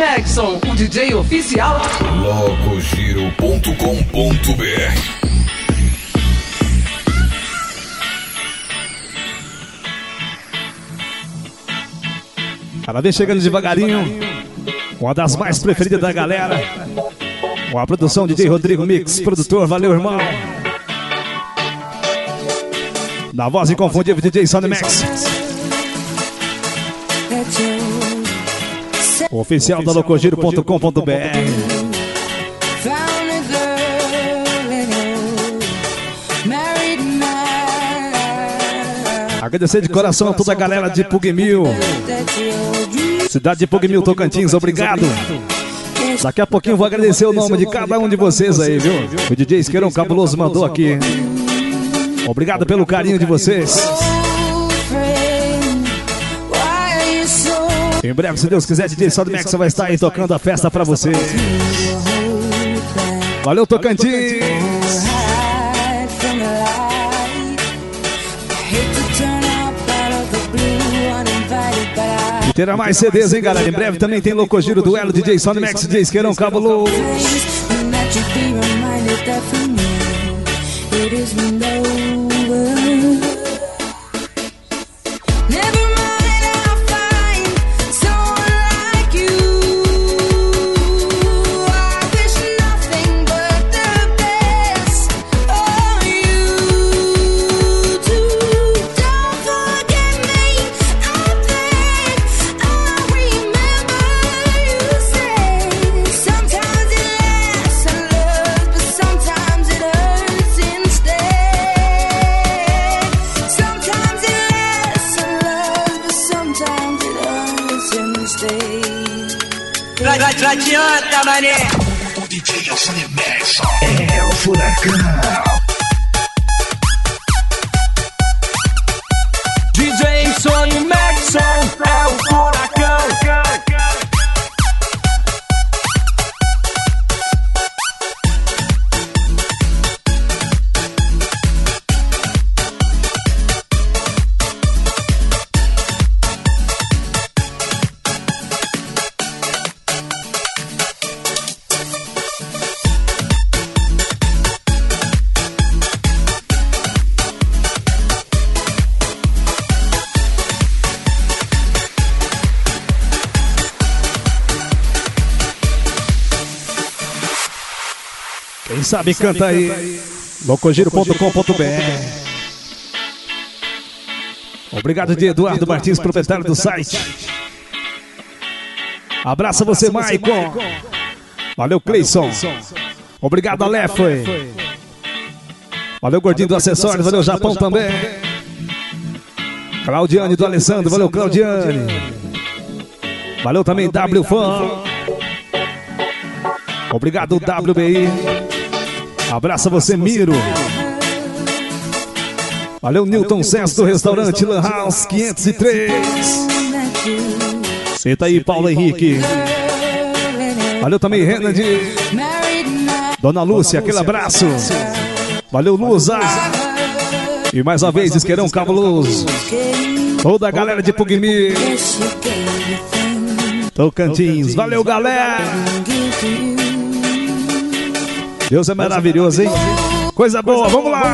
Maxson, o DJ oficial. Locogiro.com.br. Ela vem chegando devagarinho, uma das mais preferidas da galera. Com a produção DJ Rodrigo Mix, produtor, valeu irmão. Na voz inconfundível DJ Sony Max, oficial da Locogiro.com.br. Agradecer de coração a toda a galera de Pugmil, cidade de Pugmil, Tocantins, obrigado. Daqui a pouquinho vou agradecer o nome de cada um de vocês aí, viu? O DJ Isqueirão Cabuloso mandou aqui. Obrigado pelo carinho de vocês. Em breve, se Deus quiser, DJ Sony Max vai estar aí tocando a festa pra você. Valeu, Tocantins! E terá mais CDs, hein, galera? Em breve também tem Locogiro, Duelo, DJ Sony Max, DJ Isqueirão Cabuloso. Não adianta, mané. O DJ é o Sony Max, é o furacão. DJ Sony Max é o furacão. Quem sabe canta aí. Locogiro.com.br. Obrigado de Eduardo Martins, proprietário do site. Abraça você, Maicon. Valeu, Cleison. Obrigado, Aleph. Valeu, Gordinho do Acessórios. Valeu, Japão também. Claudiane do Alessandro. Valeu, Claudiane. Valeu também, W Fan. Obrigado, WBI. Abraça você, Miro. Valeu, Newton César do restaurante Lan House 503. Senta aí, Paulo Henrique. Valeu também, Renan de Dona Lúcia, aquele abraço. Valeu, Luza. E mais uma vez, Isqueirão Cabuloso. Toda a galera de Pugmil, Tocantins. Valeu, galera. Deus é maravilhoso, hein? Coisa boa, vamos lá!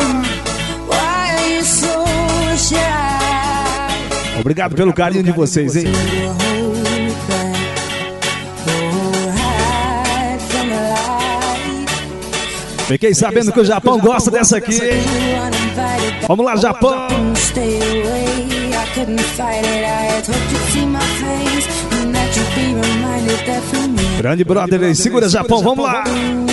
Obrigado pelo carinho de vocês, hein? Fiquei sabendo que o Japão gosta dessa aqui, hein? Vamos lá, Japão! Grande brother, segura, Japão, vamos lá!